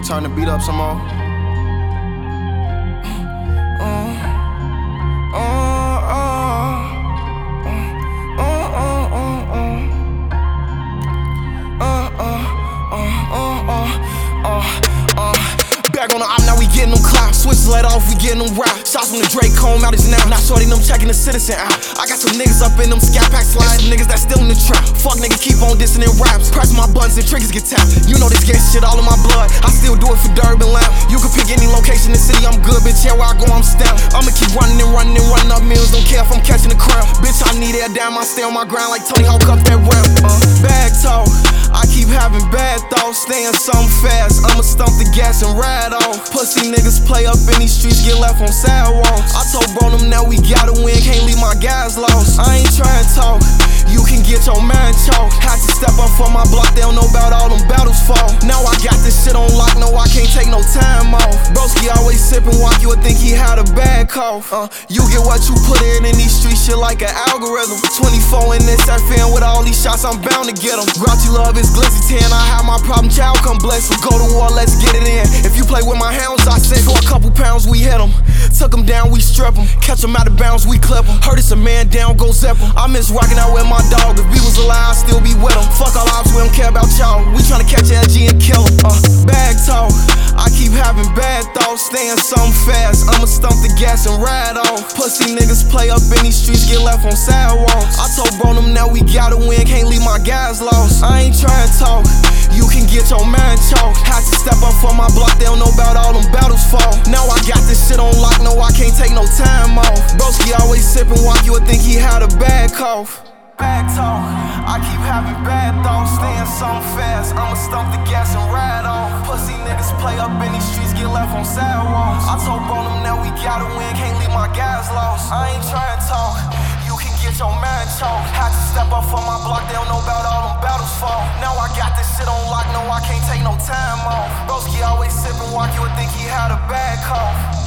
Turn the beat up some more. Back on the op, now we getting them clouds. Switches let off, we getting them route. Shots from the Drake comb out his now. Not shorty them checking the citizen out. I got some niggas up in them scat pack slides. Niggas that still in the trap. Fuck nigga, keep on dissing in raps. Press my buttons and triggers get tapped. You know this gang shit all in my blood. I still do it for Durban Lamp. You can pick any location in the city, I'm good, bitch. Yeah, where I go, I'm stamped. I'ma keep running and running and running up meals. Don't care if I'm catching the crowd. Bitch, I need that down. I stay on my ground like Tony Hawk up that ramp. Bag talk. I keep having bad thoughts, staying something fast. I'ma stump the gas and ride off. Pussy niggas play up in these streets, get left on sidewalks. I told bro them now we gotta win, can't leave my guys lost. I ain't trying to talk, you can get your mind chalk. Had to step up for my block, they don't know about all them battles fall. Now I got this shit on lock, no I can't take no time off. Broski always sippin' walk, you would think he had a bad cough. You get what you put in these streets, shit like an algorithm. 24 in this FN with all these shots, I'm bound to get them. Grouchy love is glizzy 10, I have my problem child, come bless him. Go to war, let's get it in. If you play with my hounds, I said for a couple pounds we hit them. Took them down, we strip them. Catch them out of bounds, we clip them. Heard it's a man down, go zip them. I miss rocking out with my dog. If we was alive, I'd still be with him. Fuck all ops, we don't care about y'all. We tryna catch LG and kill him. Bag talk, I keep having bad thoughts, staying something fast. I'ma stump the gas and ride off. Pussy niggas play up in these streets, get left on sidewalks. I told bro them now we gotta win, can't leave my guys lost. I ain't trying to talk, you can get your mind chalk. Had to step up for my block, they don't know about all them battles fall. Now I got this shit on lock, no I can't take no time off. Broski always sippin' walk, you would think he had a bad cough. Bad talk, I keep having bad thoughts, staying something fast. I'ma stump the gas and ride off. Pussy niggas play up in these streets, get left on sidewalks. I told bro them now we gotta win, can't leave my guys lost. I ain't trying to talk, you can get your mind chalk. Had to step up for my block, they don't know about all them battles fall. Now I got this shit on lock, no I can't take no time off. Broski always sippin' walk, you would think he had a bad cough.